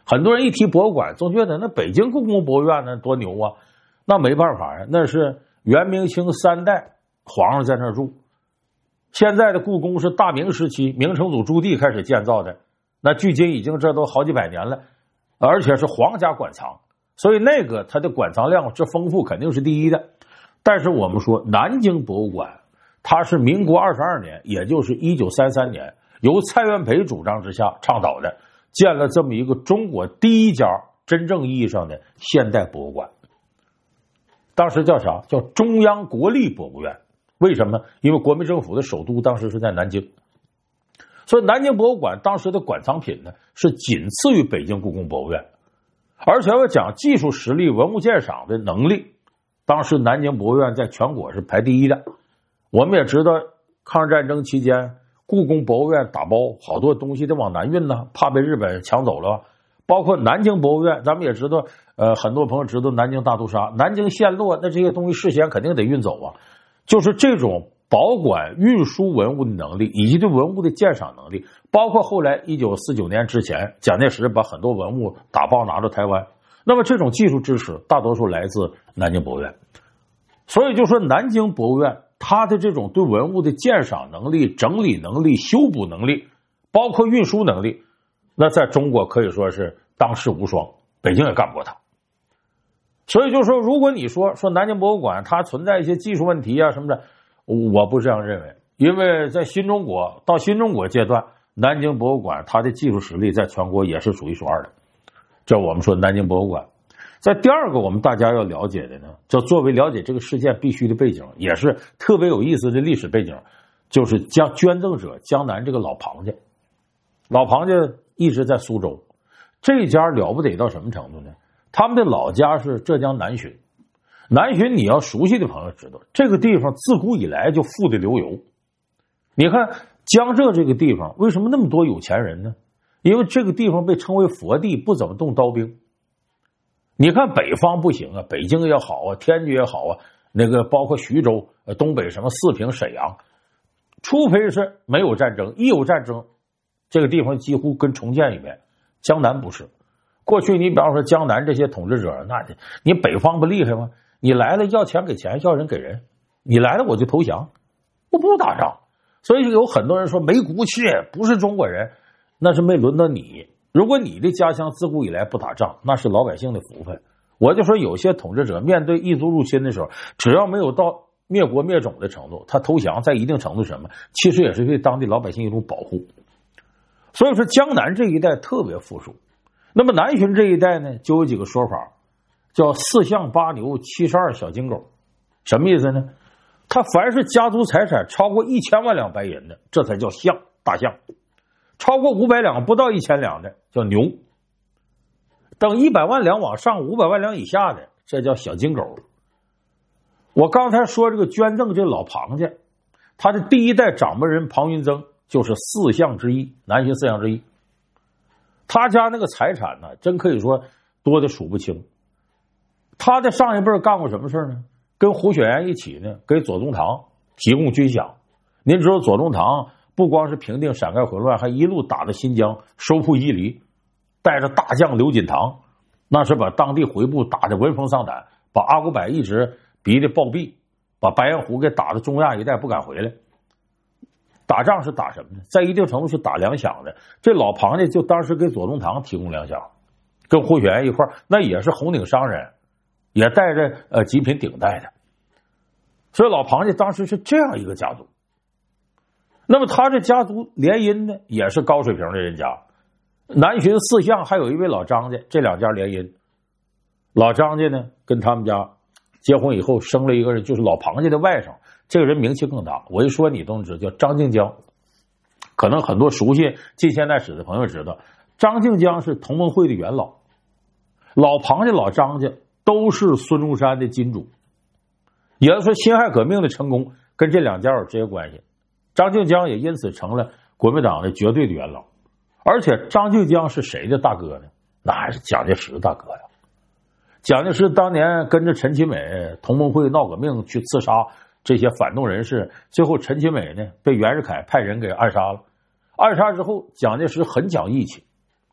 很多人一提博物馆，总觉得那北京故宫博物院那多牛啊，那没办法呀，那是元明清三代皇上在那儿住。现在的故宫是大明时期明成祖朱棣开始建造的，那距今已经这都好几百年了，而且是皇家馆藏，所以那个它的馆藏量之丰富肯定是第一的。但是我们说南京博物馆，它是民国22年，也就是1933年，由蔡元培主张之下倡导的，建了这么一个中国第一家真正意义上的现代博物馆。当时叫啥？叫中央国立博物院。为什么？因为国民政府的首都当时是在南京，所以南京博物馆当时的馆藏品呢是仅次于北京故宫博物院。而且要讲技术实力、文物鉴赏的能力，当时南京博物院在全国是排第一的。我们也知道抗日战争期间故宫博物院打包好多东西得往南运呢，怕被日本抢走了。包括南京博物院，咱们也知道很多朋友知道南京大屠杀，南京陷落，那这些东西事先肯定得运走啊。就是这种保管运输文物的能力以及对文物的鉴赏能力，包括后来1949年之前蒋介石把很多文物打包拿到台湾，那么这种技术支持大多数来自南京博物院。所以就说南京博物院它的这种对文物的鉴赏能力、整理能力、修补能力，包括运输能力，那在中国可以说是当世无双，北京也干不过它。所以就说如果你说南京博物馆它存在一些技术问题啊什么的，我不这样认为。因为在新中国到新中国阶段，南京博物馆它的技术实力在全国也是数一数二的，这我们说南京博物馆。在第二个我们大家要了解的呢，就作为了解这个事件必须的背景，也是特别有意思的历史背景，就是捐赠者江南这个老庞家。老庞家一直在苏州，这家了不得到什么程度呢？他们的老家是浙江南浔。南浔你要熟悉的朋友知道，这个地方自古以来就富得流油。你看江浙这个地方为什么那么多有钱人呢？因为这个地方被称为佛地，不怎么动刀兵。你看北方不行啊，北京也好啊，天津也好啊，那个包括徐州、东北什么四平、沈阳，除非是没有战争，一有战争，这个地方几乎跟重建一遍。江南不是。过去你比方说江南这些统治者，那你北方不厉害吗？你来了要钱给钱，要人给人，你来了我就投降，我不打仗。所以有很多人说没骨气，不是中国人，那是没轮到你。如果你的家乡自古以来不打仗，那是老百姓的福分。我就说有些统治者面对异族入侵的时候，只要没有到灭国灭种的程度，他投降在一定程度什么，其实也是对当地老百姓一种保护。所以说江南这一带特别富庶。那么南浔这一带呢，就有几个说法，叫4象8牛72小金狗。什么意思呢？他凡是家族财产超过1000万两白银的，这才叫象，大象。超过500两不到1000两的叫牛，等100万两往上500万两以下的，这叫小金狗。我刚才说这个捐赠这老庞家，他的第一代掌门人庞云增就是4象之一，南浔4象之一。他家那个财产呢，真可以说多的数不清。他的上一辈干过什么事呢？跟胡雪岩一起呢，给左宗棠提供军饷。您知道左宗棠不光是平定陕盖混乱，还一路打到新疆，收复伊犁，带着大将刘锦堂，那是把当地回部打得闻风丧胆，把阿古柏一直逼得暴毙，把白彦虎给打到中亚一带不敢回来。打仗是打什么呢？在一定程度是打粮饷的。这老庞家就当时给左宗棠提供粮饷，跟胡雪岩一块那也是红顶商人，也带着极品顶戴的。所以老庞家当时是这样一个家族。那么他这家族联姻呢，也是高水平的人家。南浔4象还有一位老张家，这两家联姻。老张家呢跟他们家结婚以后生了一个人，就是老庞家的外甥，这个人名气更大。我一说你都知道，叫张静江。可能很多熟悉近现代史的朋友知道，张静江是同盟会的元老，老庞家、老张家都是孙中山的金主。也就是说，辛亥革命的成功跟这两家有直接关系。张静江也因此成了国民党的绝对的元老。而且张静江是谁的大哥呢？那还是蒋介石的大哥呀。蒋介石当年跟着陈其美同盟会闹革命，去刺杀这些反动人士，最后陈其美呢被袁世凯派人给暗杀了。暗杀之后，蒋介石很讲义气，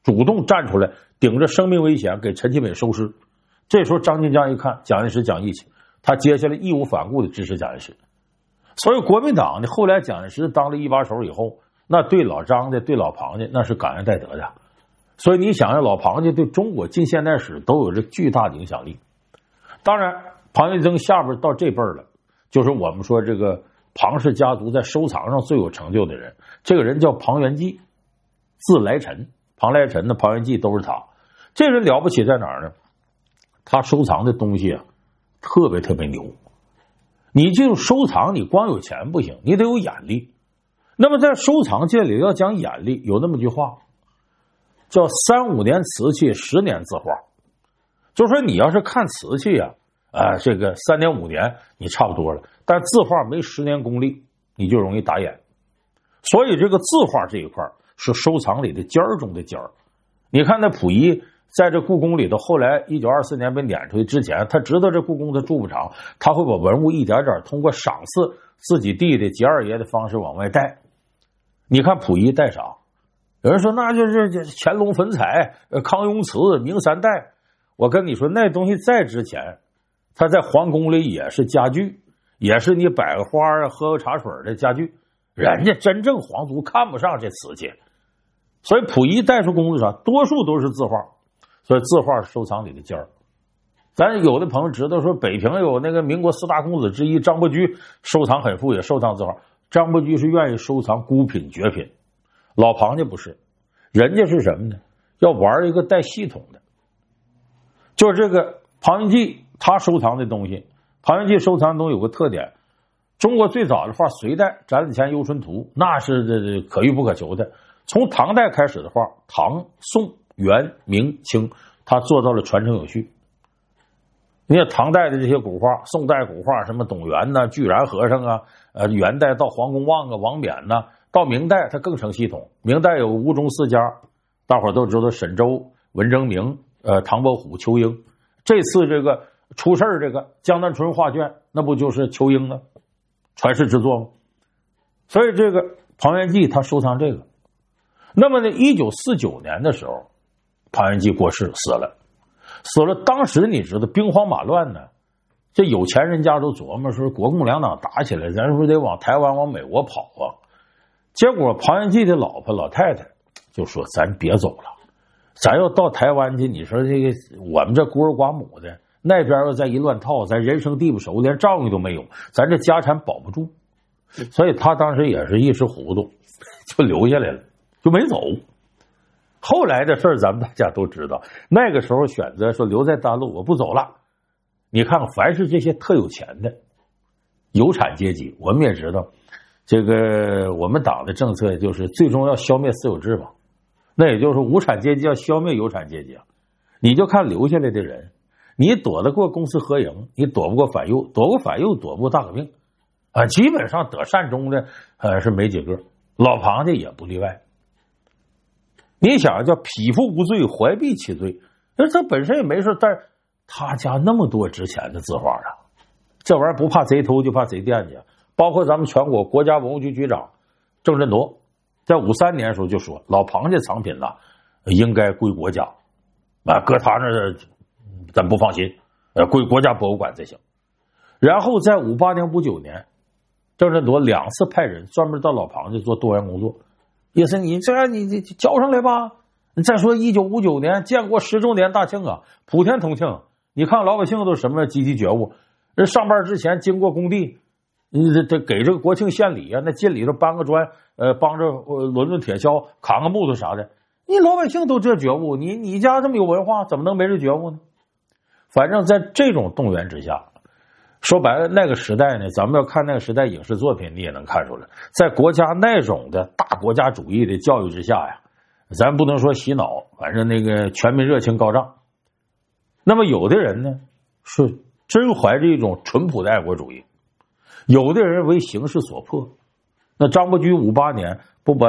主动站出来，顶着生命危险给陈其美收尸。这时候张金江一看蒋介石讲义气，他接下来义无反顾的支持蒋介石。所以国民党呢，后来蒋介石当了一把手以后，那对老张家、对老庞家那是感恩戴德的。所以你想想，老庞家对中国近现代史都有着巨大的影响力。当然，庞元曾下边到这辈儿了，就是我们说这个庞氏家族在收藏上最有成就的人。这个人叫庞元济，字来臣，庞来臣的庞元济都是他。这人了不起在哪儿呢？他收藏的东西啊，特别特别牛。你就收藏，你光有钱不行，你得有眼力。那么在收藏界里要讲眼力，有那么句话叫3-5年瓷器，10年字画。就说你要是看瓷器啊，这个3年5年你差不多了，但字画没10年功力，你就容易打眼。所以这个字画这一块是收藏里的尖儿中的尖儿。你看那溥仪在这故宫里头，后来1924年被撵出去之前，他知道这故宫他住不长，他会把文物一点点通过赏赐自己弟弟节二爷的方式往外带。你看溥仪带啥？有人说那就是乾隆粉彩、康雍瓷、明三代。我跟你说，那东西再值钱，它在皇宫里也是家具，也是你摆个花啊、喝个茶水的家具。人家真正皇族看不上这瓷器，所以溥仪带出宫子上多数都是字画，所以字画是收藏里的尖儿。咱有的朋友知道说，北平有那个民国4大公子之一张伯驹，收藏很富，也收藏字画。张伯驹是愿意收藏孤品绝品，老庞家不是，人家是什么呢？要玩一个带系统的。就是这个庞元济他收藏的东西，庞元济收藏的东西有个特点，中国最早的画隋代《展子虔游春图》那是可遇不可求的。从唐代开始的画，唐、宋、元、明、清，他做到了传承有序。你看唐代的这些古画，宋代古画，什么董源呐、巨然和尚啊，元代到黄公望啊、王冕呐，到明代他更成系统。明代有吴中四家，大伙都知道沈周、文征明、唐伯虎、仇英。这次这个出事这个江南春画卷，那不就是仇英啊传世之作吗？所以这个庞元济他收藏这个。那么呢，1949年的时候，庞元济过世死了。当时你知道兵荒马乱呢，这有钱人家都琢磨说国共两党打起来，咱是不是得往台湾往美国跑啊？结果庞元济的老婆老太太就说咱别走了，咱要到台湾去，你说这个我们这孤儿寡母的，那边要再一乱套，咱人生地不熟，连丈夫都没有，咱这家产保不住。所以他当时也是一时糊涂，就留下来了，就没走。后来的事儿咱们大家都知道，那个时候选择说留在大陆，我不走了。你看看，凡是这些特有钱的有产阶级，我们也知道，这个我们党的政策就是最终要消灭私有制嘛，那也就是无产阶级要消灭有产阶级啊。你就看留下来的人，你躲得过公私合营，你躲不过反右，躲过反右躲不过大革命啊。基本上得善终的是没几个，老庞家也不例外。你想叫匹夫无罪，怀璧其罪，那他本身也没事，但是他家那么多值钱的字画啊，这玩意儿不怕贼偷就怕贼惦记。包括咱们全国国家文物局局长郑振铎在53年的时候就说，老庞家藏品呢应该归国家啊，搁他那咱不放心，归国家博物馆才行。然后在58年、59年，郑振铎2次派人专门到老庞家做多元工作。意思你交上来吧。再说1959年建国10周年大庆啊，普天同庆。你看老百姓都什么积极觉悟，人上班之前经过工地，得给这个国庆献礼啊，那进里头搬个砖，帮着抡铁锹，扛个木头啥的。你老百姓都这觉悟，你家这么有文化，怎么能没这觉悟呢？反正在这种动员之下，说白了，那个时代呢，咱们要看那个时代影视作品，你也能看出来，在国家那种的大国家主义的教育之下呀，咱不能说洗脑，反正那个全民热情高涨。那么有的人呢，是真怀着一种淳朴的爱国主义，有的人为形势所迫。那张伯驹58年不把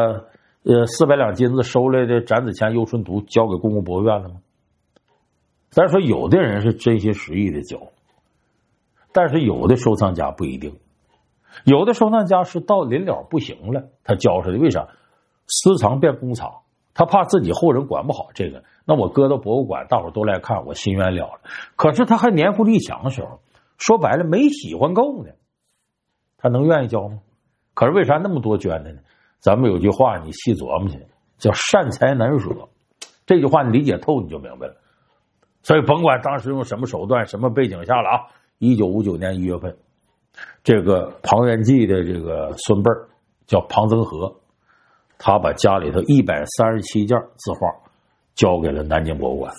400两金子收来的展子虔游春图交给故宫博物院了吗？咱说有的人是真心实意的交，但是有的收藏家不一定，有的收藏家是到临了不行了，他交出来。为啥？私藏变公藏， 他怕自己后人管不好这个，那我搁到博物馆，大伙都来看，我心愿了了。可是他还年富力强的时候，说白了没喜欢够呢，他能愿意交吗？可是为啥那么多捐的呢？咱们有句话你细琢磨去，叫善财难舍。这句话你理解透你就明白了。所以甭管当时用什么手段什么背景下了啊，1959年1月份，这个庞元济的这个孙辈叫庞增和，他把家里头137件字画交给了南京博物馆。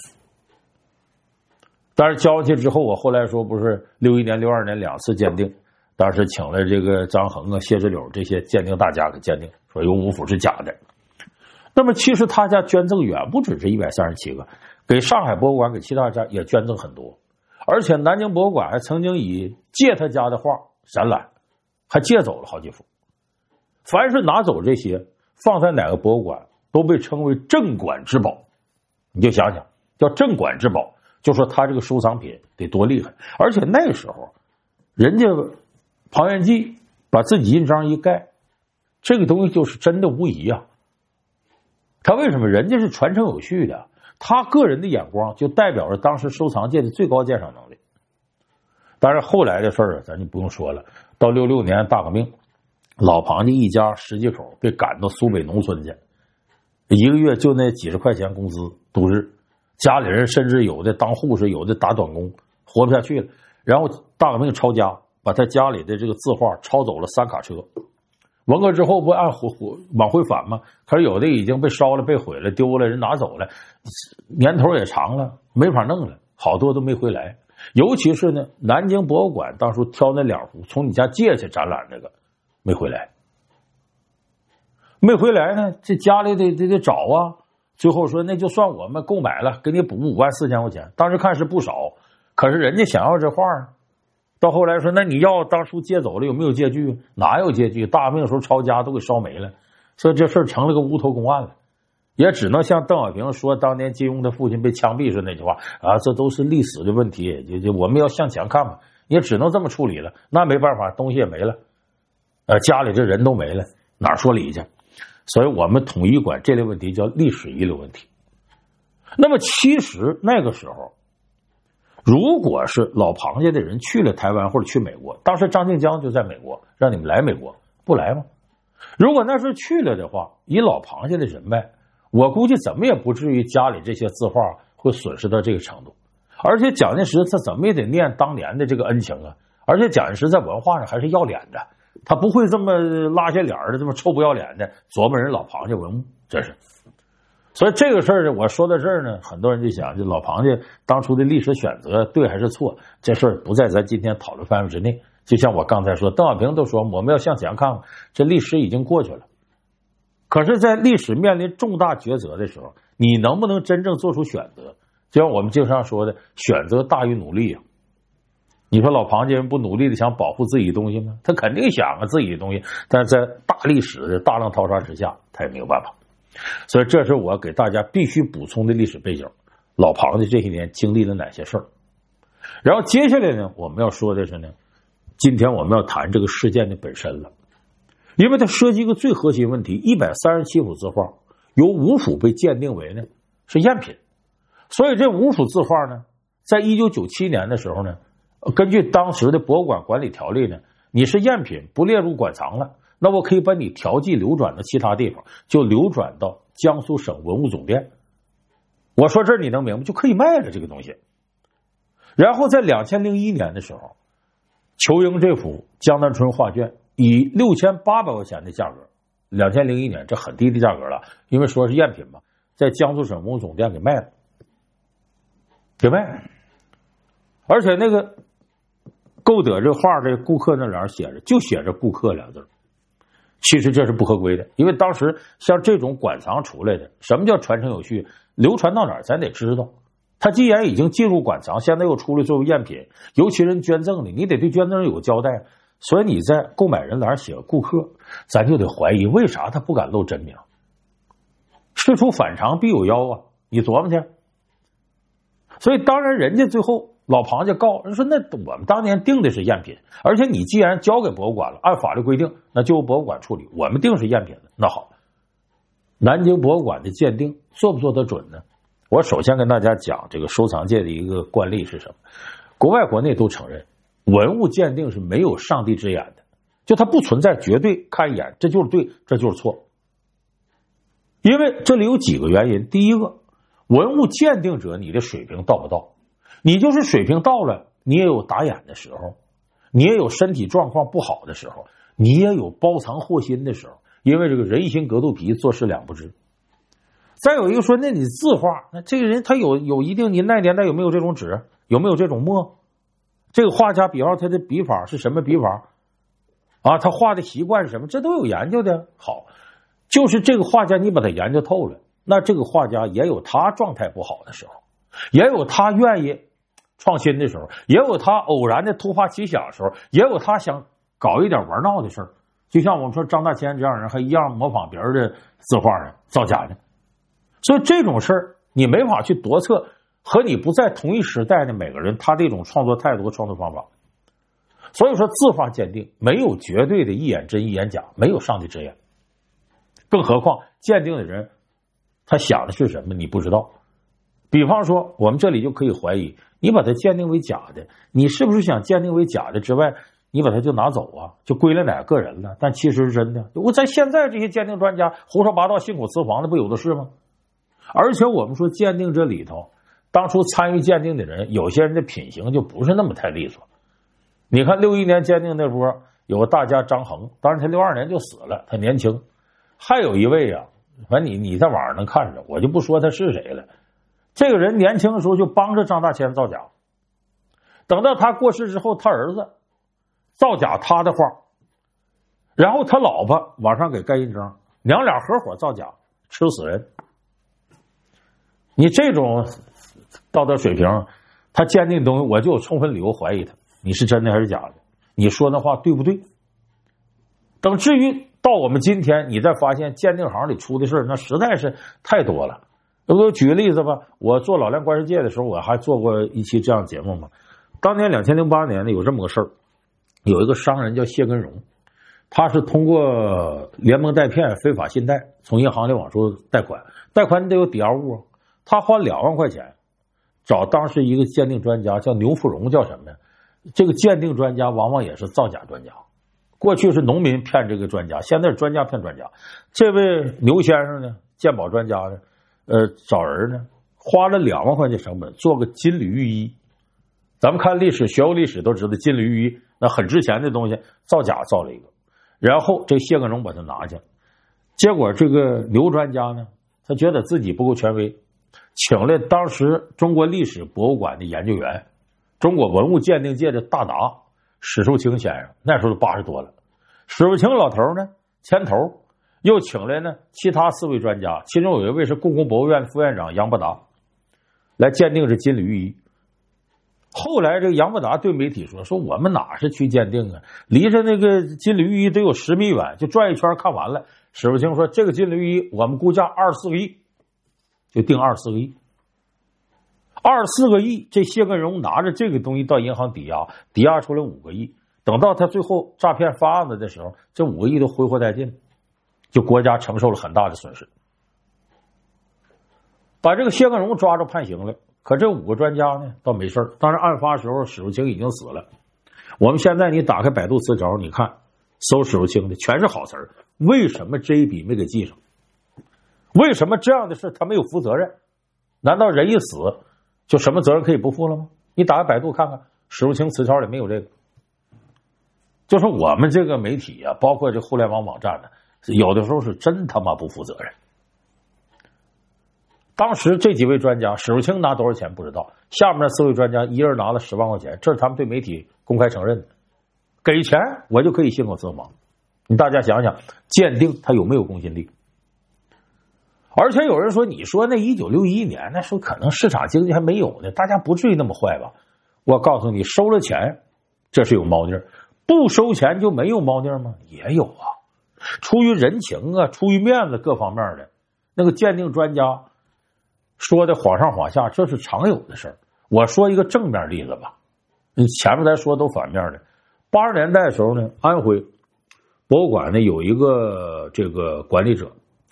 但是交去之后，我后来说不是61年62年2次鉴定，当时请了这个张衡啊、谢志柳这些鉴定大家给鉴定，说有5幅是假的。那么其实他家捐赠远不止这137个，给上海博物馆给其他家也捐赠很多，而且南京博物馆还曾经以借他家的画展览，还借走了好几幅。凡是拿走这些放在哪个博物馆都被称为镇馆之宝。你就想想叫镇馆之宝，就说他这个收藏品得多厉害。而且那个时候人家庞元济把自己印章一盖，这个东西就是真的无疑啊。他为什么？人家是传承有序的，他个人的眼光就代表着当时收藏界的最高鉴赏能力。当然后来的事儿咱就不用说了，到66年大革命，老庞家一家10几口被赶到苏北农村去，一个月就那几十块钱工资度日，家里人甚至有的当护士，有的打短工，活不下去了。然后大革命抄家，把他家里的这个字画抄走了3卡车。文革之后不按往回返吗？可是有的已经被烧了、被毁了、丢了，人拿走了，年头也长了，没法弄了，好多都没回来。尤其是呢，南京博物馆当初挑那2幅从你家借去展览那个没回来，没回来呢，这家里得找啊。最后说那就算我们购买了，给你补54000块钱。当时看是不少，可是人家想要这画啊。到后来说那你要当初借走了有没有借据？哪有借据？大革命的时候抄家都给烧没了，所以这事成了个无头公案了。也只能像邓小平说当年金庸的父亲被枪毙时那句话啊，这都是历史的问题，就我们要向前看嘛，也只能这么处理了。那没办法，东西也没了，家里这人都没了，哪说理去？所以我们统一管这类问题叫历史遗留问题。那么其实那个时候，如果是老庞家的人去了台湾或者去美国，当时张静江就在美国，让你们来美国，不来吗？如果那时候去了的话，以老庞家的人脉，我估计怎么也不至于家里这些字画会损失到这个程度。而且蒋介石他怎么也得念当年的这个恩情啊，而且蒋介石在文化上还是要脸的，他不会这么拉下脸的，这么臭不要脸的琢磨人老庞家文物，这是。所以这个事儿呢，我说到这儿呢，很多人就想，这老庞家当初的历史选择对还是错？这事儿不在咱今天讨论范围之内。就像我刚才说，邓小平都说我们要向前看看，这历史已经过去了。可是，在历史面临重大抉择的时候，你能不能真正做出选择？就像我们经常说的，选择大于努力啊。你说老庞家人不努力的想保护自己的东西吗？他肯定想啊自己的东西，但是在大历史的大浪淘沙之下，他也没有办法。所以这是我给大家必须补充的历史背景，老庞家这些年经历了哪些事儿。然后接下来呢，我们要说的是呢，今天我们要谈这个事件的本身了，因为它涉及一个最核心问题，137幅字画有5幅被鉴定为呢是赝品，所以这5幅字画呢，在1997年的时候呢，根据当时的博物馆管理条例呢，你是赝品不列入馆藏了，那我可以把你调剂流转到其他地方，就流转到江苏省文物总店。我说这儿你能明白，就可以卖了这个东西。然后在2001年的时候，仇英这幅江南春画卷以6800块钱的价格，2001年这很低的价格了，因为说是赝品嘛，在江苏省文物总店给卖了，而且那个购得这画这顾客那栏写着顾客2字，其实这是不合规的，因为当时像这种馆藏出来的，什么叫传承有序，流传到哪儿咱得知道。他既然已经进入馆藏，现在又出来作为赝品，尤其人捐赠的，你得对捐赠人有个交代。所以你在购买人栏写个顾客，咱就得怀疑为啥他不敢露真名。事出反常必有妖啊，你琢磨去。所以当然人家最后老庞家告人说，那我们当年定的是赝品，而且你既然交给博物馆了，按法律规定那就由博物馆处理，我们定是赝品的，那好。 南京博物馆的鉴定做不做得准呢？我首先跟大家讲这个收藏界的一个惯例是什么？国外国内都承认，文物鉴定是没有上帝之眼的，就它不存在绝对看一眼这就是对，这就是错。因为这里有几个原因。第一个，文物鉴定者你的水平到不到？你就是水平到了，你也有打眼的时候，你也有身体状况不好的时候，你也有包藏祸心的时候。因为这个人心隔肚皮，做事两不知。再有一个说，那你字画，那这个人他有一定，你那年代有没有这种纸，有没有这种墨？这个画家比方他的笔法是什么笔法啊？他画的习惯是什么？这都有研究的。好，就是这个画家你把他研究透了，那这个画家也有他状态不好的时候，也有他愿意创新的时候，也有他偶然的突发奇想的时候，也有他想搞一点玩闹的事儿。就像我们说张大千这样人还一样模仿别人的字画呢，造假呢。所以这种事儿你没法去夺测和你不在同一时代的每个人他这种创作态度和创作方法。所以说字画鉴定没有绝对的一眼真一眼假，没有上帝之眼。更何况鉴定的人他想的是什么你不知道。比方说我们这里就可以怀疑，你把它鉴定为假的，你是不是想鉴定为假的之外，你把它就拿走啊，就归了哪个人了？但其实是真的。我在现在这些鉴定专家胡说八道、信口雌黄的不有的是吗？而且我们说鉴定这里头，当初参与鉴定的人，有些人的品行就不是那么太利索。你看61年鉴定那波，有个大家张衡，当然他62年就死了，他年轻。还有一位啊，反正你在网上能看着，我就不说他是谁了。这个人年轻的时候就帮着张大千造假，等到他过世之后，他儿子造假他的画，然后他老婆往上给盖印章，娘俩合伙造假，吃死人。你这种道德水平，他鉴定东西，我就有充分理由怀疑他，你是真的还是假的？你说那话对不对？等至于到我们今天，你再发现鉴定行里出的事那实在是太多了。我举个例子吧，我做老梁观世界的时候，我还做过一期这样节目嘛。当年2008年呢，有这么个事儿，有一个商人叫谢根荣，他是通过连蒙带骗、非法信贷，从银行里往出贷款，贷款你得有抵押物啊。他花2万块钱找当时一个鉴定专家，叫牛富荣，叫什么呀？这个鉴定专家往往也是造假专家。过去是农民骗这个专家，现在是专家骗专家。这位牛先生呢，鉴宝专家呢，找人呢，花了2万块钱成本做个金缕玉衣。咱们看历史，学过历史都知道，金缕玉衣那很值钱的东西，造假造了一个，然后这谢根荣把它拿去，结果这个牛专家呢，他觉得自己不够权威，请了当时中国历史博物馆的研究员，中国文物鉴定界的大拿史树清先生，那时候都80多了。史树清老头呢牵头，又请来呢其他4位专家，其中有一位是故宫博物院副院长杨伯达，来鉴定这金缕玉衣。后来这个杨伯达对媒体说我们哪是去鉴定啊，离着那个金缕玉衣得有10米远，就转一圈看完了。史树清说这个金缕玉衣我们估价24个亿，就定24个亿。24个亿，这谢根荣拿着这个东西到银行抵押，抵押出来5个亿。等到他最后诈骗发案子的时候，这5个亿都挥霍殆尽，就国家承受了很大的损失。把这个谢根荣抓着判刑了，可这5个专家呢倒没事。当然案发时候史树清已经死了。我们现在你打开百度词条，你看搜史树清的全是好词儿，为什么这一笔没给记上？为什么这样的事他没有负责任？难道人一死就什么责任可以不负了吗？你打开百度看看，史树清词条里没有这个。就是我们这个媒体啊，包括这互联网网站呢，有的时候是真他妈不负责任。当时这几位专家，史树清拿多少钱不知道，下面的4位专家一人拿了10万块钱，这是他们对媒体公开承认的。给钱我就可以信口雌黄，你大家想想，鉴定它有没有公信力？而且有人说，你说那1961年那时候可能市场经济还没有呢，大家不至于那么坏吧？我告诉你，收了钱这是有猫腻，不收钱就没有猫腻吗？也有啊，出于人情啊，出于面子各方面的，那个鉴定专家说的晃上晃下，这是常有的事儿。我说一个正面例子吧，前面咱说都反面的。80年代的时候呢，安徽博物馆呢有一个这个管理者，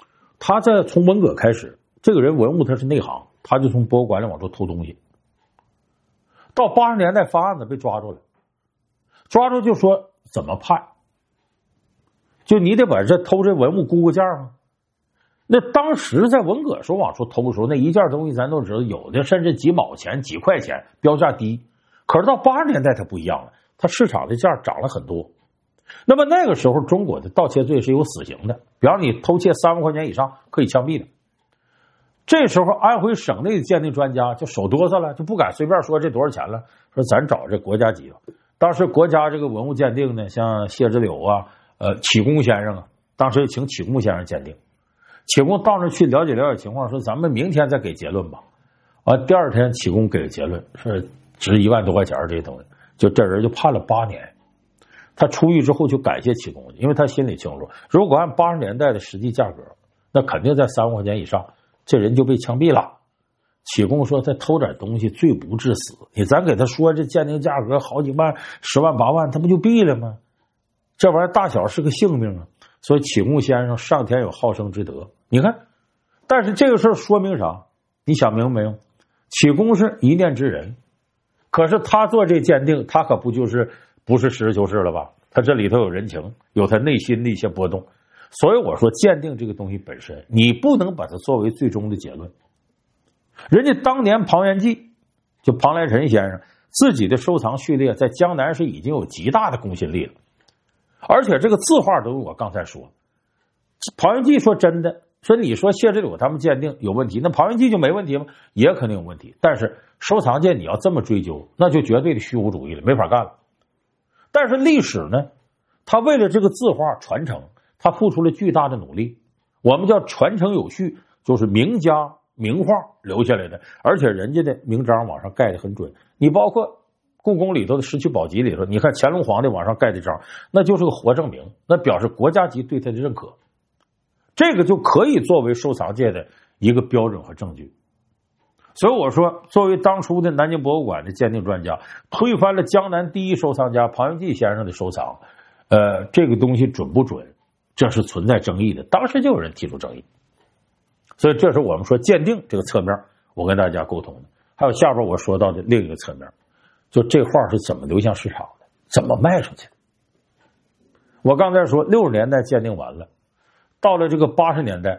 他在从文革开始，这个人文物他是内行，他就从博物馆里往出偷东西。到80年代发案子被抓住了，抓住就说怎么判？就你得把这偷这文物估个价吗？那当时在文革时候往出偷的时候，那一件东西咱都知道，有的甚至几毛钱、几块钱，标价低。可是到80年代它不一样了，它市场的价涨了很多。那么那个时候，中国的盗窃罪是有死刑的，比方你偷窃3万块钱以上，可以枪毙的。这时候，安徽省内的鉴定专家就手哆嗦了，就不敢随便说这多少钱了，说咱找这国家级吧。当时国家这个文物鉴定呢，像谢之柳啊、启功先生啊，当时请启功先生鉴定。启功到那去了解情况，说咱们明天再给结论吧。第二天启功给了结论，是值1万多块钱这东西，就这人就判了8年。他出狱之后就感谢启功，因为他心里清楚，如果按80年代的实际价格，那肯定在3万块钱以上，这人就被枪毙了。启功说他偷点东西罪不至死，咱给他说这鉴定价格好几万、10万、8万，他不就毙了吗？这玩意儿大小是个性命啊！所以启功先生上天有好生之德，你看。但是这个事儿说明啥？你想明白没有？启功是一念之人，可是他做这鉴定，他可不是实事求是了吧？他这里头有人情，有他内心的一些波动。所以我说，鉴定这个东西本身，你不能把它作为最终的结论。人家当年庞元济，就庞来臣先生自己的收藏序列，在江南是已经有极大的公信力了。而且这个字画都我刚才说，庞元济说真的，说你说谢之柳他们鉴定有问题，那庞元济就没问题吗？也肯定有问题。但是收藏界你要这么追究，那就绝对的虚无主义了，没法干了。但是历史呢，他为了这个字画传承，他付出了巨大的努力。我们叫传承有序，就是名家名画留下来的，而且人家的名章往上盖的很准。你包括故宫里头的石渠宝笈里头，你看乾隆皇帝往上盖的章，那就是个活证明，那表示国家级对他的认可，这个就可以作为收藏界的一个标准和证据。所以我说，作为当初的南京博物馆的鉴定专家，推翻了江南第一收藏家庞元济先生的收藏，这个东西准不准，这是存在争议的。当时就有人提出争议，所以这是我们说鉴定这个侧面，我跟大家沟通的。还有下边我说到的另一个侧面，就这画是怎么流向市场的，怎么卖出去。我刚才说60年代鉴定完了，到了这个80年代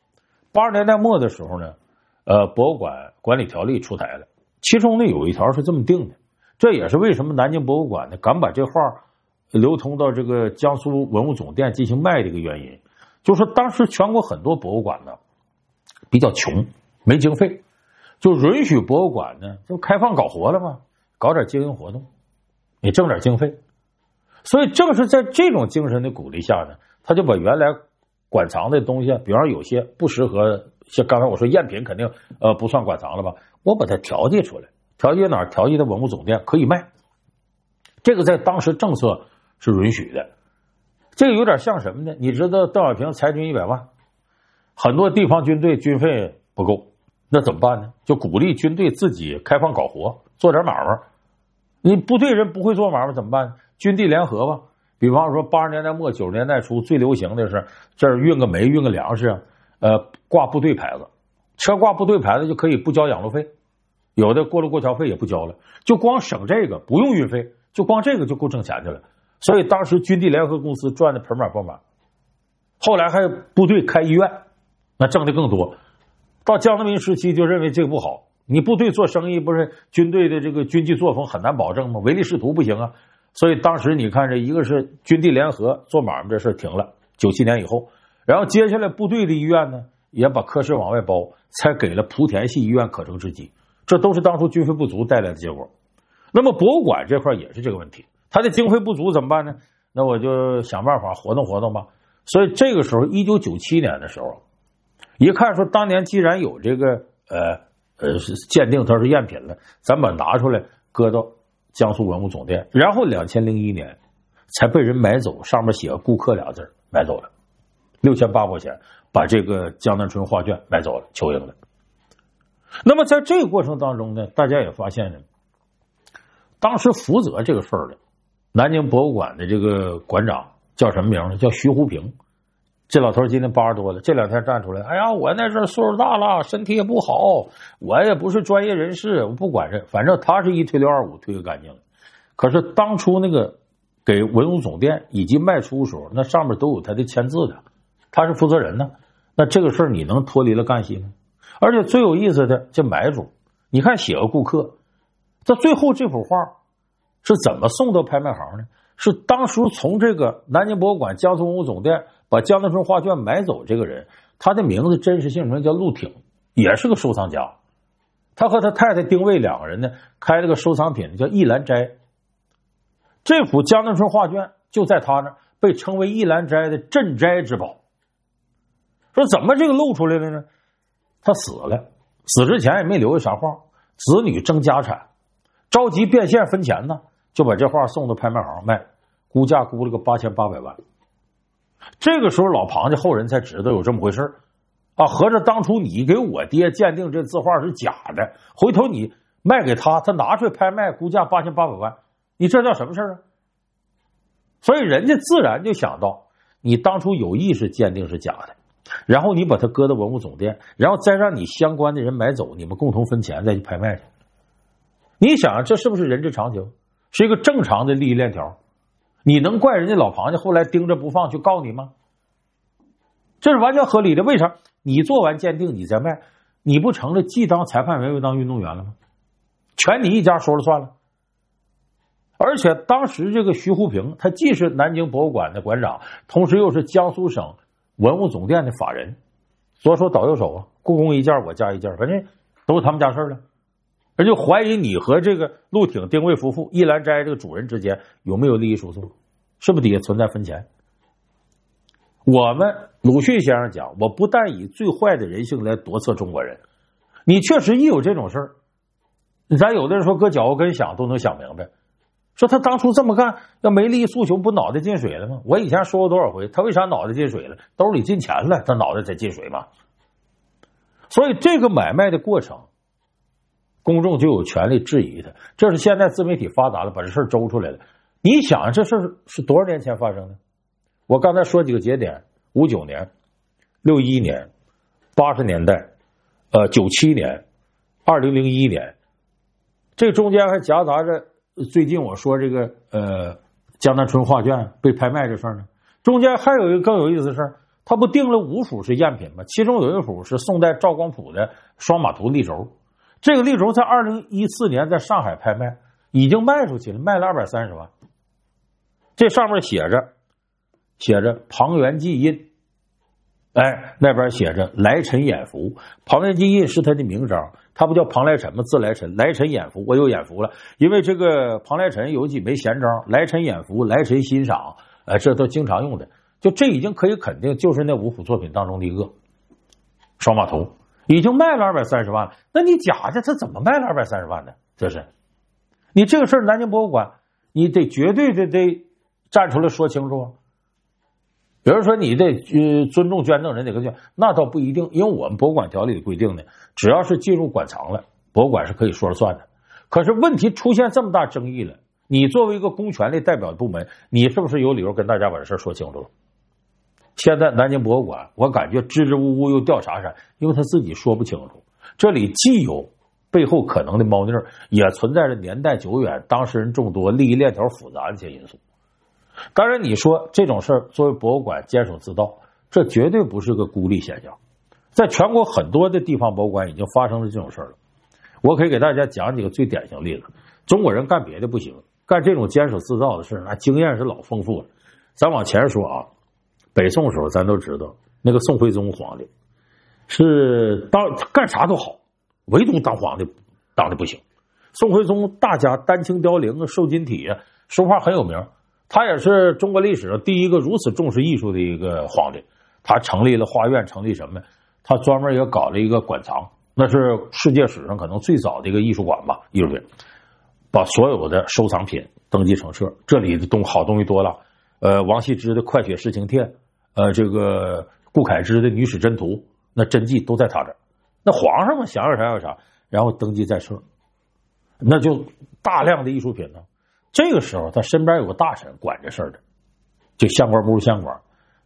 ，80年代末的时候呢，博物馆管理条例出台了，其中呢有一条是这么定的，这也是为什么南京博物馆呢敢把这画流通到这个江苏文物总店进行卖的一个原因，就是当时全国很多博物馆呢比较穷，没经费，就允许博物馆呢就开放搞活了嘛，搞点经营活动，你挣点经费。所以正是在这种精神的鼓励下呢，他就把原来馆藏的东西，比方有些不适合，像刚才我说赝品肯定不算馆藏了吧，我把它调节出来，调节哪儿？调节到文物总店可以卖。这个在当时政策是允许的。这个有点像什么呢？你知道邓小平裁军100万，很多地方军队军费不够，那怎么办呢？就鼓励军队自己开放搞活，做点买卖。你部队人不会做买卖怎么办？军地联合吧。比方说80年代末90年代初最流行的是这儿运个煤运个粮食，挂部队牌子，车挂部队牌子就可以不交养路费，有的过路过桥费也不交了，就光省这个不用运费，就光这个就够挣钱去了。所以当时军地联合公司赚的盆满钵满，后来还有部队开医院，那挣的更多。到江泽民时期就认为这个不好，你部队做生意不是军队的这个军纪作风很难保证吗？唯利是图不行啊。所以当时你看这一个是军地联合做买卖这事停了，97年以后，然后接下来部队的医院呢也把科室往外包，才给了莆田系医院可乘之机，这都是当初军费不足带来的结果。那么博物馆这块也是这个问题，它的经费不足怎么办呢？那我就想办法活动活动吧。所以这个时候1997年的时候，一看说当年既然有这个鉴定它是赝品了，咱把拿出来搁到江苏文物总店，然后2001年才被人买走，上面写个顾客俩字买走了，6800块钱把这个江南春画卷买走了，求赢了。那么在这个过程当中呢，大家也发现呢，当时负责这个事儿的南京博物馆的这个馆长叫什么名呢？叫徐湖平。 这老头今年80多了，这2天站出来，哎呀，我那阵岁数大了，身体也不好，我也不是专业人士，我不管这，反正他是一推625推个干净了。可是当初那个给文物总店以及卖出的时候，那上面都有他的签字的，他是负责人呢。那这个事儿你能脱离了干系吗？而且最有意思的，这买主，你看写个顾客，到最后这幅画是怎么送到拍卖行呢？是当时从这个南京博物馆江苏文物总店把江南春画卷买走这个人，他的名字真实姓名叫陆挺，也是个收藏家。他和他太太丁卫2个人呢，开了个收藏品叫一兰斋。这幅江南春画卷就在他那儿被称为一兰斋的镇斋之宝。说怎么这个露出来了呢？他死了，死之前也没留下啥画，子女争家产，着急变现分钱呢，就把这画送到拍卖行卖，估价估了个8800万。这个时候老庞家后人才知道有这么回事啊，合着当初你给我爹鉴定这字画是假的，回头你卖给他，他拿出来拍卖，估价8800万，你这叫什么事啊？所以人家自然就想到，你当初有意识鉴定是假的，然后你把它搁到文物总店，然后再让你相关的人买走，你们共同分钱再去拍卖去。你想这是不是人之常情？是一个正常的利益链条。你能怪人家老庞家后来盯着不放去告你吗？这是完全合理的。为啥？你做完鉴定你再卖，你不成了既当裁判员又当运动员了吗？全你一家说了算了。而且当时这个徐湖平，他既是南京博物馆的馆长，同时又是江苏省文物总店的法人，左手倒右手啊，故宫一件我家一件，反正都是他们家事了。而就怀疑你和这个陆挺丁卫夫妇一兰斋这个主人之间有没有利益输送，是不是底下存在分钱？我们鲁迅先生讲，我不但以最坏的人性来夺策中国人，你确实一有这种事儿，咱有的人说搁脚后跟想都能想明白，说他当初这么干要没利益诉求不脑袋进水了吗？我以前说过多少回，他为啥脑袋进水了？兜里进钱了，他脑袋才进水嘛。所以这个买卖的过程公众就有权利质疑他，这是现在自媒体发达了，把这事周出来了。你想这事是多少年前发生的？我刚才说几个节点：59年、61年、80年代、97年、2001年，这中间还夹杂着最近我说这个江南春画卷被拍卖这事儿呢。中间还有一个更有意思的事儿，他不定了5幅是赝品吗？其中有一幅是宋代赵光普的双马图立轴。这个立轴在2014年在上海拍卖，已经卖出去了，卖了230万。这上面写着庞元济印，哎，那边写着来臣眼福。庞元济印是他的名章，他不叫庞来臣吗？字来臣，来臣眼福，我有眼福了。因为这个庞来臣有几枚闲章，来臣眼福，来臣欣赏，这都经常用的。就这已经可以肯定，就是那5幅作品当中的一个双马图。已经卖了230万了，那你假的他怎么卖了230万呢？这是你这个事儿，南京博物馆你得绝对得站出来说清楚啊。比如说你得尊重捐赠人得个捐，那倒不一定，因为我们博物馆条例里规定的，只要是进入馆藏了，博物馆是可以说了算的。可是问题出现这么大争议了，你作为一个公权力代表的部门，你是不是有理由跟大家把这事说清楚了？现在南京博物馆我感觉支支吾吾又调查啥，因为他自己说不清楚，这里既有背后可能的猫腻，也存在着年代久远、当事人众多、利益链条复杂的一些因素。当然你说这种事儿作为博物馆坚守自盗，这绝对不是个孤立现象，在全国很多的地方博物馆已经发生了这种事儿了。我可以给大家讲几个最典型例子。中国人干别的不行，干这种坚守自盗的事那经验是老丰富了。咱往前说啊，北宋时候咱都知道，那个宋徽宗皇帝是干啥都好，唯独当皇帝当的不行。宋徽宗大家丹青凋零、瘦金体，书画很有名，他也是中国历史上第一个如此重视艺术的一个皇帝。他成立了画院，成立什么？他专门也搞了一个馆藏，那是世界史上可能最早的一个艺术馆吧，艺术品，把所有的收藏品登记成册，这里的好东西多了。王羲之的《快雪时晴帖》，这个顾恺之的《女史箴图》，那真迹都在他这儿。那皇上嘛，想要啥要啥，然后登记在册，那就大量的艺术品呢。这个时候他身边有个大臣管这事儿的，就相官不如相官，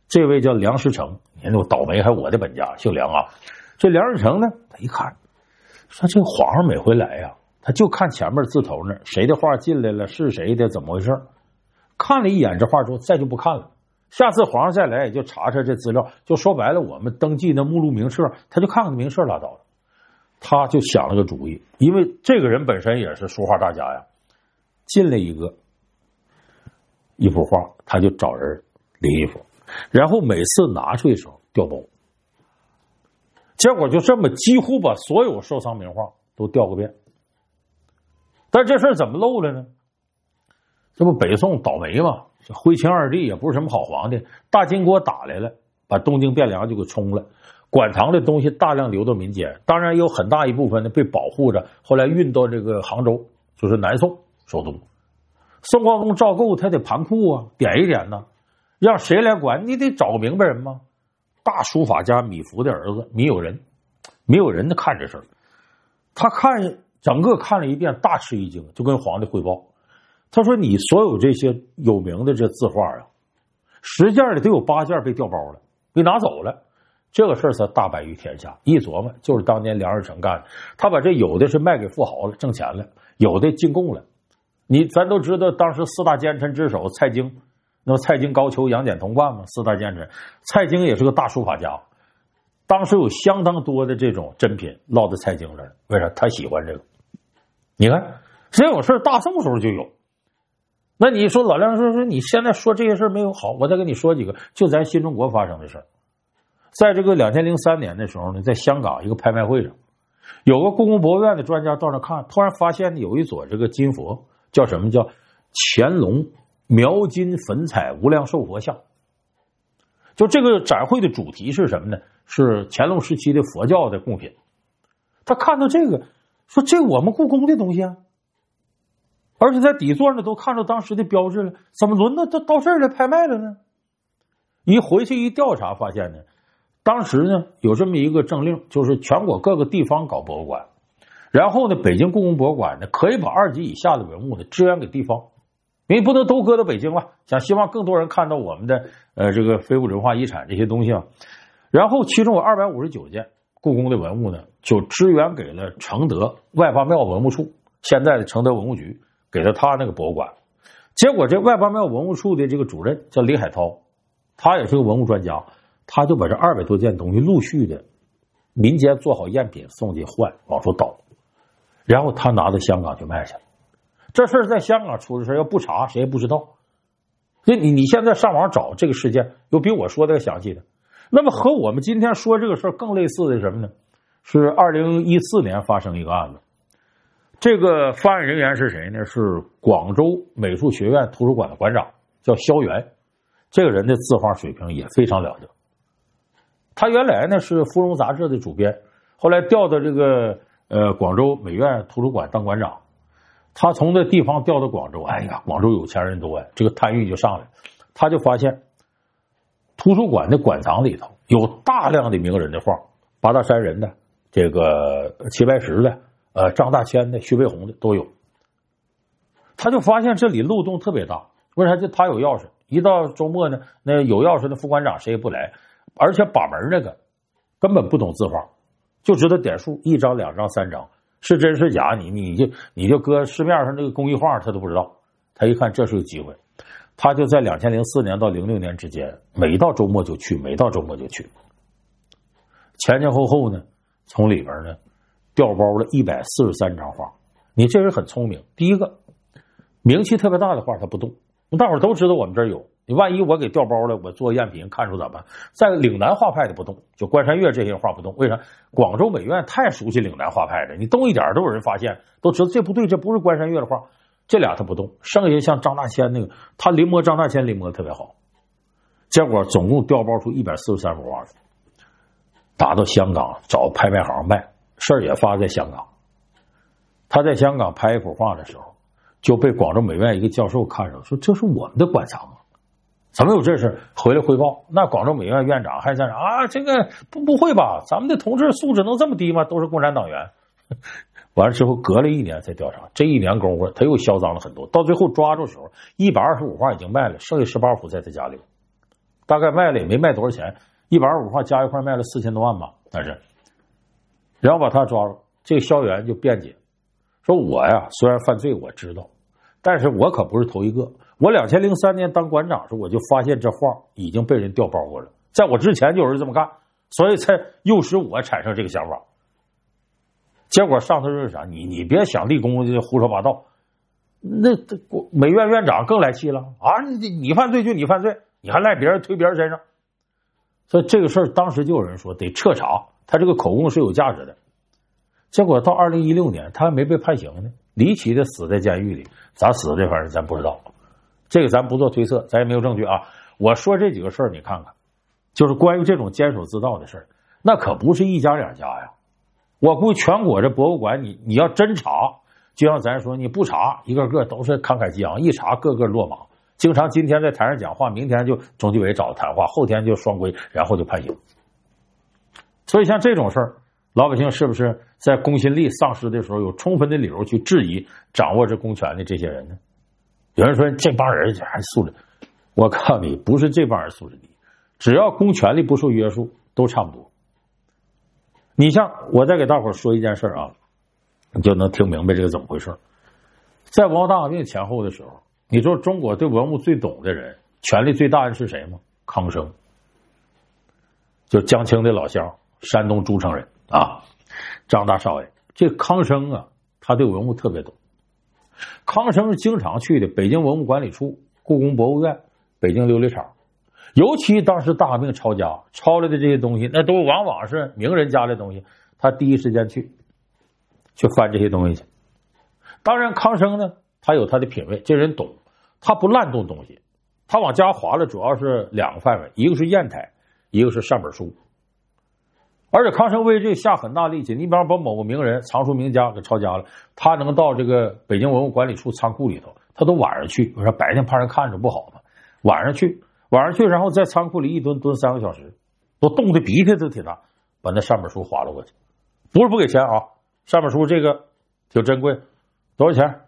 这位叫梁实成，你看我倒霉，还我的本家姓梁啊。这梁实成呢，他一看说这个皇上每回来呀，他就看前面字头那谁的画进来了，是谁的，怎么回事，看了一眼这画之后再就不看了。下次皇上再来也就查查这资料，就说白了我们登记的目录名册，他就看看名册拉倒了。他就想了个主意，因为这个人本身也是书画大家呀，进来一幅画，他就找人临一幅，然后每次拿出去的时候调包，结果就这么几乎把所有收藏名画都调个遍。但这事怎么漏了呢？这不北宋倒霉嘛，徽钦二帝也不是什么好皇帝，大金国打来了，把东京汴梁就给冲了，馆藏的东西大量流到民间，当然有很大一部分呢被保护着，后来运到这个杭州，就是南宋首都。宋光宗赵构他得盘库啊，点一点呢，让谁来管？你得找个明白人嘛。大书法家米芾的儿子米有人看这事儿，他整个看了一遍，大吃一惊，就跟皇帝汇报。他说：“你所有这些有名的这字画啊，10件里都有8件被调包了，被拿走了。这个事儿才大白于天下。一琢磨，就是当年梁实成干的。他把这有的是卖给富豪了，挣钱了；有的进贡了。咱都知道，当时4大奸臣之首蔡京，那么蔡京、高俅、杨戬、童贯嘛，4大奸臣。蔡京也是个大书法家，当时有相当多的这种珍品落在蔡京这儿。为啥？他喜欢这个。你看，谁有事大宋时候就有。那你说老梁说你现在说这些事没有好，我再跟你说几个，就咱新中国发生的事。在这个2003年的时候呢，在香港一个拍卖会上，有个故宫博物院的专家到那看，突然发现有一座这个金佛，叫什么？叫乾隆描金粉彩无量寿佛像。就这个展会的主题是什么呢？是乾隆时期的佛教的贡品。他看到这个，说这我们故宫的东西啊，而且在底座呢都看到当时的标志了，怎么轮到这儿来拍卖了呢？一回去一调查，发现呢，当时呢有这么一个政令，就是全国各个地方搞博物馆，然后呢北京故宫博物馆呢可以把2级以下的文物呢支援给地方，因为不能都搁到北京了，希望更多人看到我们的这个非物质文化遗产这些东西啊。然后其中有259件故宫的文物呢，就支援给了承德外八庙文物处，现在的承德文物局，给了他那个博物馆。结果这外八庙文物处的这个主任叫李海涛，他也是个文物专家，他就把这200多件东西陆续的民间做好赝品送去换，往出倒，然后他拿到香港去卖去了。这事儿在香港出的事，要不查谁也不知道。所以你现在上网找这个事件，有比我说的详细的。那么和我们今天说这个事儿更类似的是什么呢？是2014年发生一个案子。这个发案人员是谁呢？是广州美术学院图书馆的馆长，叫萧元。这个人的字画水平也非常了得。他原来呢是《芙蓉》杂志的主编，后来调到这个广州美院图书馆当馆长。他从这地方调到广州，哎呀，广州有钱人多呀，这个贪欲就上来。他就发现图书馆的馆藏里头有大量的名人的画，八大山人的，这个齐白石的，张大千的，徐悲鸿的都有。他就发现这里漏洞特别大，为啥？就他有钥匙，一到周末呢，那有钥匙的副馆长谁也不来，而且把门那个根本不懂字画，就知道点数，1张、2张、3张，是真是假，你就搁市面上那个工艺画他都不知道。他一看这是个机会，他就在2004年到06年之间，每到周末就去，前后呢，从里边呢调包了143张画。你这人很聪明，第一个名气特别大的画他不动，大伙儿都知道我们这儿有，你万一我给调包了，我做赝品看出怎么办？在岭南画派的不动，就关山月这些画不动。为啥？广州美院太熟悉岭南画派了，你动一点都有人发现，都知道这不对，这不是关山月的画。这俩他不动，剩下像张大千那个，他临摹张大千临摹的特别好。结果总共调包出143幅画，打到香港找拍卖行卖，事儿也发在香港。他在香港拍一幅画的时候，就被广州美院一个教授看上，说这是我们的馆藏啊，怎么有这事？回来汇报，那广州美院院长还在那啊，这个不会吧？咱们的同志素质能这么低吗？都是共产党员。完了之后，隔了1年才调查，这1年功夫他又销赃了很多，到最后抓住的时候，125画已经卖了，剩下18幅在他家里。 大概卖了也没卖多少钱，125号加一块卖了4000多万吧，但是，然后把他抓住，这个萧元就辩解说：“我呀，虽然犯罪我知道，但是我可不是头一个。我2003年当馆长时，我就发现这画已经被人调包过了，在我之前就有人这么干，所以才诱使我产生这个想法。”结果上头就是啥，你别想立功就胡说八道。那美院院长更来气了啊！你犯罪就你犯罪，你还赖别人推别人身上，所以这个事儿当时就有人说得彻查，他这个口供是有价值的。结果到2016年，他还没被判刑呢，离奇的死在监狱里。咋死的这反正咱不知道，这个咱不做推测，咱也没有证据啊。我说这几个事儿，你看看，就是关于这种监守自盗的事儿，那可不是一家两家呀。我估计全国这博物馆，你要真查，就像咱说，你不查，一个个都是慷慨激昂，一查个个落马。经常今天在台上讲话，明天就中纪委找谈话，后天就双规，然后就判刑。所以像这种事儿，老百姓是不是在公信力丧失的时候，有充分的理由去质疑掌握着公权的这些人呢？有人说这帮人还素质，我告诉你，不是这帮人素质低，只要公权力不受约束，都差不多。你像我再给大伙说一件事啊，你就能听明白这个怎么回事。在文化大革命前后的时候，你说中国对文物最懂的人，权力最大的是谁吗？康生，就江青的老乡，山东诸城人啊，张大少爷。这康生啊，他对文物特别懂。康生是经常去的北京文物管理处、故宫博物院、北京琉璃厂，尤其当时大革命抄家抄来的这些东西，那都往往是名人家的东西，他第一时间去翻这些东西去。当然康生呢，他有他的品味，这人懂，他不滥动东西，他往家划了主要是两个范围，一个是砚台，一个是善本书。而且康生为这个下很大力气，你比方把某个名人藏书名家给抄家了，他能到这个北京文物管理处仓库里头，他都晚上去，我说白天怕人看着不好嘛，晚上去，然后在仓库里一蹲3个小时，都冻得鼻涕都挺大，把那善本书划了过去。不是不给钱啊，善本书这个挺珍贵，多少钱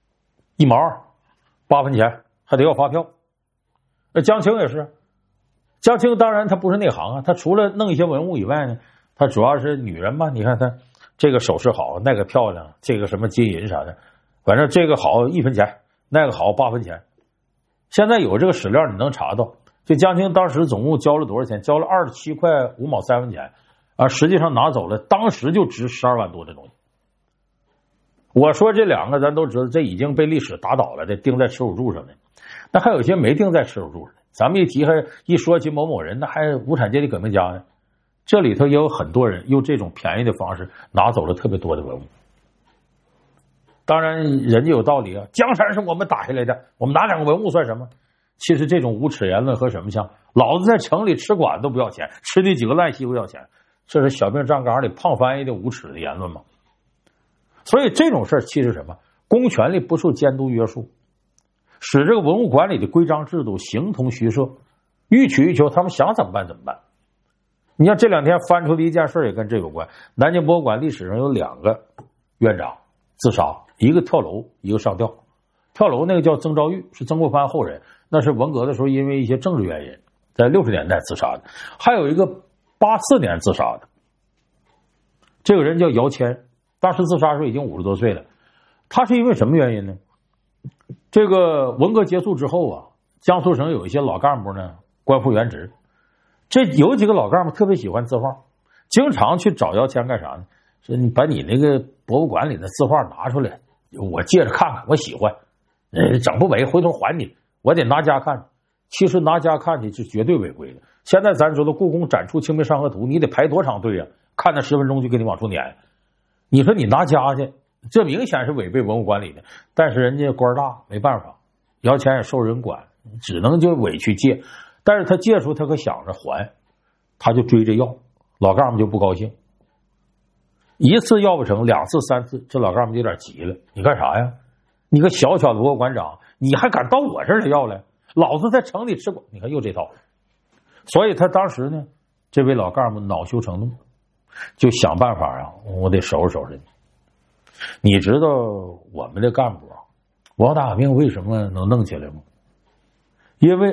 ？1毛2 8分钱，还得要发票。那江青也是，江青当然他不是内行啊，他除了弄一些文物以外呢，他主要是女人嘛，你看他这个首饰好，那个漂亮，这个什么金银啥的，反正这个好1分钱，那个好8分钱。现在有这个史料你能查到，这江青当时总共交了多少钱？交了27块5毛3分钱啊，实际上拿走了当时就值12万多的东西。我说这两个咱都知道，这已经被历史打倒了的，钉在耻辱柱上的。那还有一些没钉在耻辱柱上的，咱们一说起某某人，那还无产阶级革命家呢。这里头也有很多人用这种便宜的方式拿走了特别多的文物。当然人家有道理啊，江山是我们打下来的，我们拿2个文物算什么？其实这种无耻言论和什么像？老子在城里吃馆都不要钱，吃那几个烂西瓜要钱，这是小兵站岗里胖翻译的无耻的言论吗？所以这种事儿其实什么？公权力不受监督约束，使这个文物管理的规章制度形同虚设，欲取欲求，他们想怎么办怎么办。你像这2天翻出的一件事也跟这有关，南京博物馆历史上有2个院长自杀，一个跳楼，一个上吊。跳楼那个叫曾昭玉，是曾国藩后人，那是文革的时候因为一些政治原因在60年代自杀的。还有一个84年自杀的，这个人叫姚谦，当时自杀的时候已经50多岁了。他是因为什么原因呢？这个文革结束之后啊，江苏省有一些老干部呢官复原职，这有几个老干部特别喜欢字画，经常去找姚谦干啥呢？说你把你那个博物馆里的字画拿出来，我借着看看，我喜欢，整不美回头还你，我得拿家看。其实拿家看去是绝对违规的。现在咱知道故宫展出《清明上河图》，你得排多长队啊？看那10分钟就给你往出撵。你说你拿家去，这明显是违背文物管理的。但是人家官大，没办法，姚谦也受人管，只能就委屈借。但是他借出，他可想着还，他就追着要，老干部就不高兴。1次要不成，2次3次，这老干部有点急了。你干啥呀？你个小小的博物馆长，你还敢到我这儿来要来？老子在城里吃过，你看又这套。所以他当时呢，这位老干部恼羞成怒，就想办法啊，我得收拾收拾你。你知道我们的干部啊，文化大革命为什么能弄起来吗？因为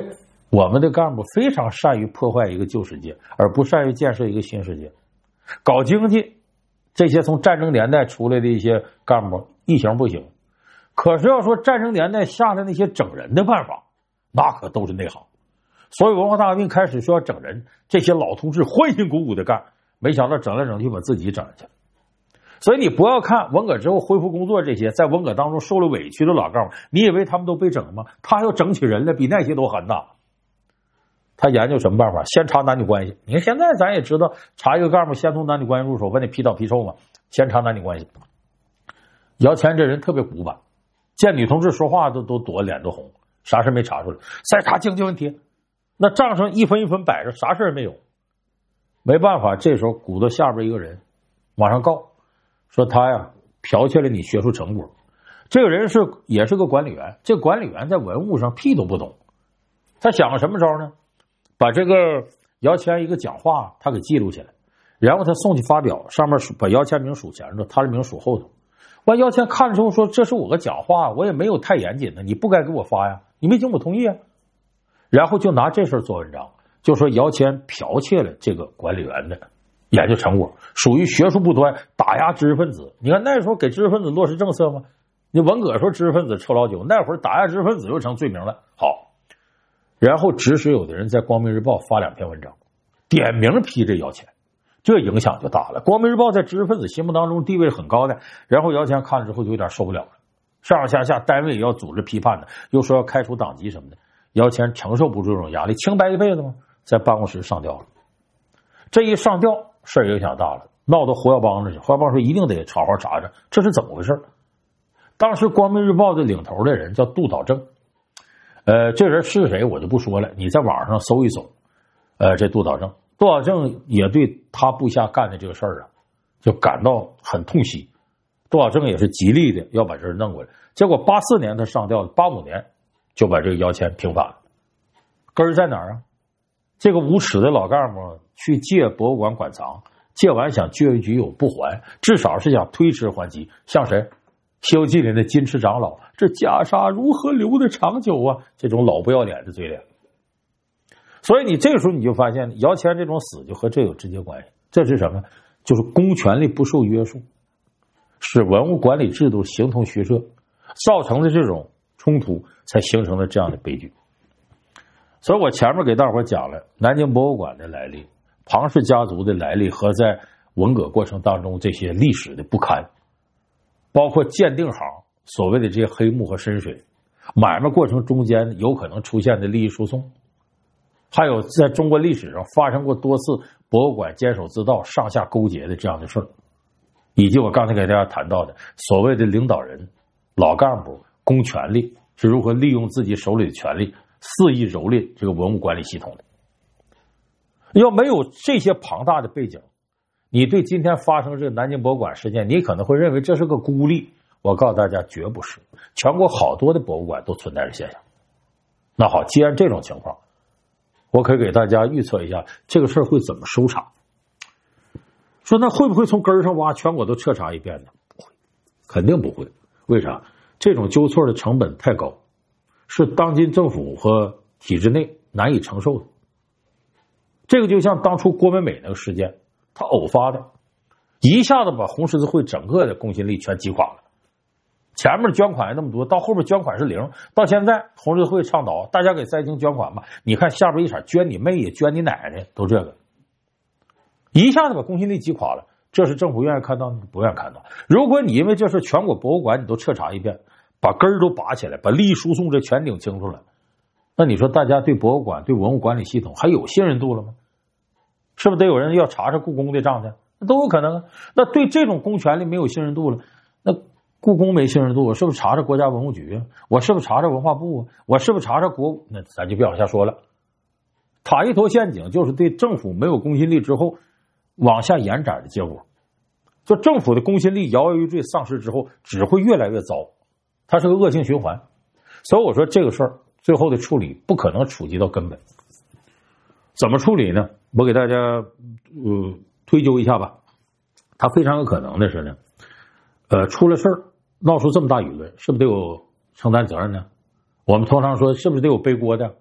我们的干部非常善于破坏一个旧世界，而不善于建设一个新世界。搞经济，这些从战争年代出来的一些干部一行不行，可是要说战争年代下的那些整人的办法，那可都是内行。所以文化大革命开始说要整人，这些老同志欢欣鼓舞的干，没想到整来整去把自己整去了。所以你不要看文革之后恢复工作这些在文革当中受了委屈的老干部，你以为他们都被整吗？他要整起人来比那些都狠呐。他研究什么办法？先查男女关系。你看现在咱也知道，查一个干部先从男女关系入手，问你批倒批臭嘛，先查男女关系。姚谦这人特别古板，见女同志说话都躲，脸都红，啥事没查出来。再查经济问题，那账上一分一分摆着，啥事没有。没办法，这时候鼓捣下边一个人往上告，说他呀剽窃了你学术成果。这个人也是个管理员，这管理员在文物上屁都不懂，他想个什么招呢？把这个姚谦一个讲话他给记录起来，然后他送去发表，上面把姚谦名数前头，他的名数后头。完，姚谦看了之后说：“这是我个讲话，我也没有太严谨的，你不该给我发呀，你没经我同意啊。”然后就拿这事做文章，就说姚谦剽窃了这个管理员的研究成果，属于学术不端，打压知识分子。你看那时候给知识分子落实政策吗？你文革说知识分子臭老九，那会儿打压知识分子又成罪名了。好。然后指使有的人在光明日报发2篇文章，点名批这姚谦，这影响就大了。光明日报在知识分子心目当中地位很高的，然后姚谦看了之后就有点受不了了，上上下下单位也要组织批判的，又说要开除党籍什么的。姚谦承受不住这种压力，清白一辈子嘛，在办公室上吊了。这一上吊，事儿影响大了，闹到胡耀邦那去。胡耀邦说一定得好好查查，这是怎么回事。当时光明日报的领头的人叫杜导正。这人是谁我就不说了，你在网上搜一搜。这杜导正也对他部下干的这个事儿啊，就感到很痛惜。杜导正也是极力的要把这事弄过来。结果84年他上吊了，85年就把这个姚谦平反了。根儿在哪儿啊？这个无耻的老干部去借博物馆馆藏，借完想据为己有不还，至少是想推迟还击，像谁？《西游记》里的金池长老，这袈裟如何留得长久啊？这种老不要脸的嘴脸。所以你这个时候你就发现，姚谦这种死就和这有直接关系。这是什么？就是公权力不受约束，使文物管理制度形同虚设，造成的这种冲突，才形成了这样的悲剧。所以我前面给大伙讲了南京博物馆的来历，庞氏家族的来历和在文革过程当中这些历史的不堪。包括鉴定行所谓的这些黑幕和深水，买卖过程中间有可能出现的利益输送，还有在中国历史上发生过多次博物馆监守自盗、上下勾结的这样的事儿，以及我刚才给大家谈到的所谓的领导人、老干部、公权力是如何利用自己手里的权力肆意蹂躏这个文物管理系统的。要没有这些庞大的背景，你对今天发生这个南京博物馆事件，你可能会认为这是个孤立。我告诉大家，绝不是，全国好多的博物馆都存在着现象。那好，既然这种情况，我可以给大家预测一下这个事儿会怎么收场。说那会不会从根儿上挖，全国都彻查一遍呢？不会，肯定不会。为啥？这种纠错的成本太高，是当今政府和体制内难以承受的。这个就像当初郭美美那个事件，他偶发的，一下子把红十字会整个的公信力全击垮了。前面捐款那么多，到后面捐款是0，到现在红十字会倡导大家给塞金捐款吧，你看下边一场捐你妹呀，捐你奶奶，都这个，一下子把公信力击垮了。这是政府愿意看到，不愿意看到。如果你因为这事全国博物馆你都彻查一遍，把根儿都拔起来，把利益输送这全顶清楚了，那你说大家对博物馆、对文物管理系统还有信任度了吗？是不是得有人要查查故宫的账去？那都有可能啊。那对这种公权力没有信任度了，那故宫没信任度，我是不是查查国家文物局啊？我是不是查查文化部啊？我是不是查查国？那咱就别往下说了。塔伊陀陷阱就是对政府没有公信力之后往下延展的结果。就政府的公信力摇摇欲坠丧失之后，只会越来越糟，它是个恶性循环。所以我说这个事儿最后的处理不可能触及到根本。怎么处理呢？我给大家推究一下吧。它非常有可能的是呢，出了事儿闹出这么大舆论，是不是得有承担责任呢？我们通常说是不是得有背锅的？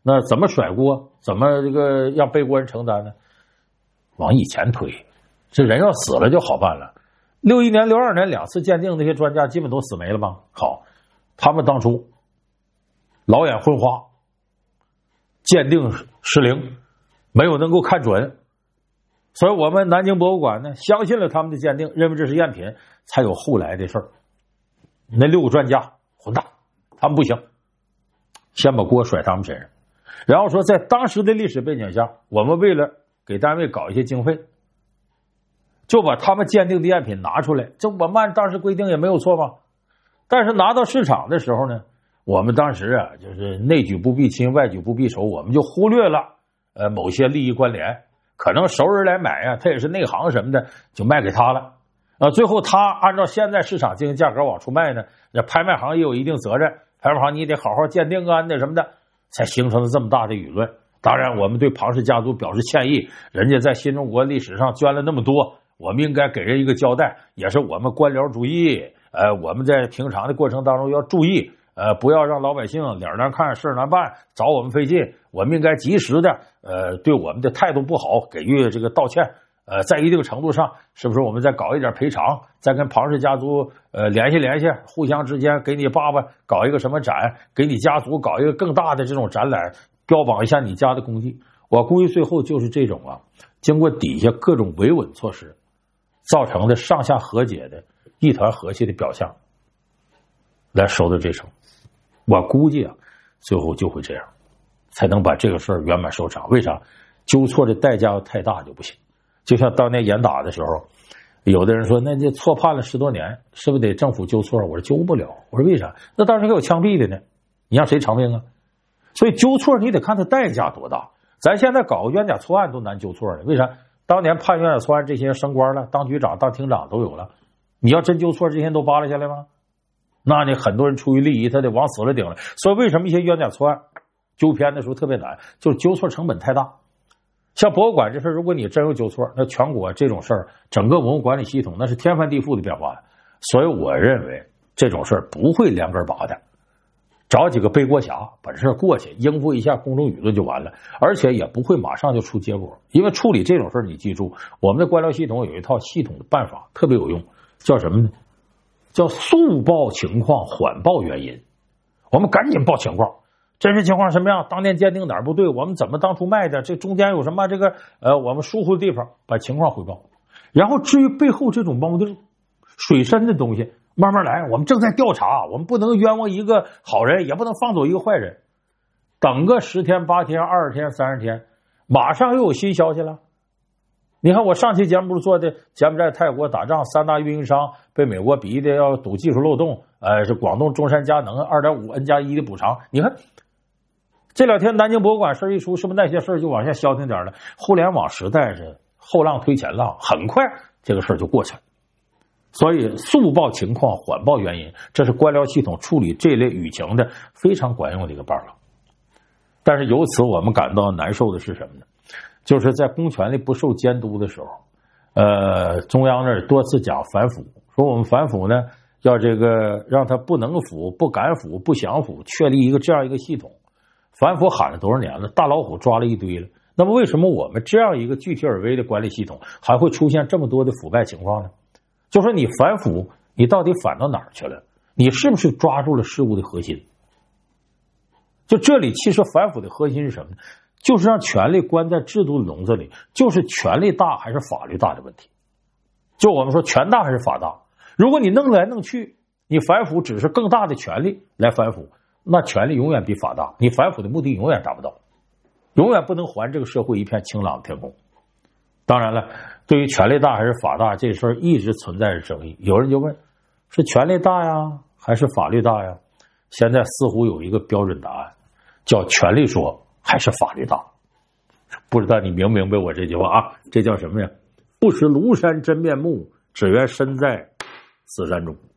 那怎么甩锅？怎么这个让背锅人承担呢？往以前推，这人要死了就好办了。61年、62年2次鉴定，那些专家基本都死没了吧？好，他们当初老眼昏花，鉴定失灵，没有能够看准，所以我们南京博物馆呢相信了他们的鉴定，认为这是赝品，才有后来的事儿。那6个专家混蛋，他们不行，先把锅甩他们身上，然后说在当时的历史背景下，我们为了给单位搞一些经费，就把他们鉴定的赝品拿出来，这我们按当时规定也没有错吧？但是拿到市场的时候呢，我们当时啊就是内举不避亲，外举不避仇，我们就忽略了某些利益关联，可能熟人来买啊，他也是内行什么的，就卖给他了。最后他按照现在市场经营价格往出卖呢，那拍卖行也有一定责任，拍卖行你得好好鉴定啊，那什么的，才形成了这么大的舆论。当然我们对庞氏家族表示歉意，人家在新中国历史上捐了那么多，我们应该给人一个交代，也是我们官僚主义，我们在平常的过程当中要注意，不要让老百姓脸难看事难办，找我们费劲，我们应该及时的对我们的态度不好给予这个道歉，在一定程度上是不是我们再搞一点赔偿，再跟庞氏家族联系联系，互相之间给你爸爸搞一个什么展，给你家族搞一个更大的这种展览，标榜一下你家的功绩。我估计最后就是这种啊，经过底下各种维稳措施造成的上下和解的一团和气的表象来收的这成。我估计啊最后就会这样，才能把这个事儿圆满收场。为啥？纠错的代价要太大就不行。就像当年严打的时候，有的人说那这错判了10多年，是不是得政府纠错？我说纠不了。我说为啥？那当时还有枪毙的呢，你让谁偿命啊？所以纠错你得看它代价多大。咱现在搞个冤假错案都难纠错了，为啥？当年判冤假错案这些人升官了，当局长当厅长都有了，你要真纠错这些人都扒拉下来吗？那你很多人出于利益他得往死了顶了。所以为什么一些冤假错案纠偏的时候特别难，就是纠错成本太大。像博物馆这事，如果你真有纠错，那全国这种事儿整个文物管理系统那是天翻地覆的变化。所以我认为这种事儿不会连根拔的，找几个背锅侠把这事儿过去，应付一下公众舆论就完了，而且也不会马上就出结果。因为处理这种事儿，你记住，我们的官僚系统有一套系统的办法特别有用，叫什么呢？叫速报情况，缓报原因。我们赶紧报情况，真实情况什么样？当年鉴定哪儿不对？我们怎么当初卖的？这中间有什么我们疏忽的地方？把情况汇报。然后至于背后这种猫腻、水深的东西，慢慢来。我们正在调查，我们不能冤枉一个好人，也不能放走一个坏人。等个10天、8天、20天、30天，马上又有新消息了。你看我上期节目不是做的柬埔寨、泰国打仗3大运营商被美国逼的要堵技术漏洞，是广东中山佳能 2.5N+1 的补偿。你看这2天南京博物馆事一出，是不是那些事就往下消停点了？互联网时代是后浪推前浪，很快这个事就过去了。所以速报情况，缓报原因，这是官僚系统处理这类舆情的非常管用的一个办法。但是由此我们感到难受的是什么呢？就是在公权力不受监督的时候，中央那儿多次讲反腐，说我们反腐呢要这个让他不能腐、不敢腐、不想腐，确立一个这样一个系统。反腐喊了多少年了，大老虎抓了一堆了，那么为什么我们这样一个具体而微的管理系统还会出现这么多的腐败情况呢？就说你反腐，你到底反到哪儿去了？你是不是抓住了事物的核心？就这里其实反腐的核心是什么呢？就是让权力关在制度的笼子里，就是权力大还是法律大的问题。就我们说权大还是法大，如果你弄来弄去，你反腐只是更大的权力来反腐，那权力永远比法大，你反腐的目的永远达不到，永远不能还这个社会一片晴朗的天空。当然了，对于权力大还是法大这事儿一直存在着争议，有人就问是权力大呀还是法律大呀？现在似乎有一个标准答案，叫权力说还是法律大。不知道你明不明白我这句话啊？这叫什么呀？不识庐山真面目，只缘身在此山中。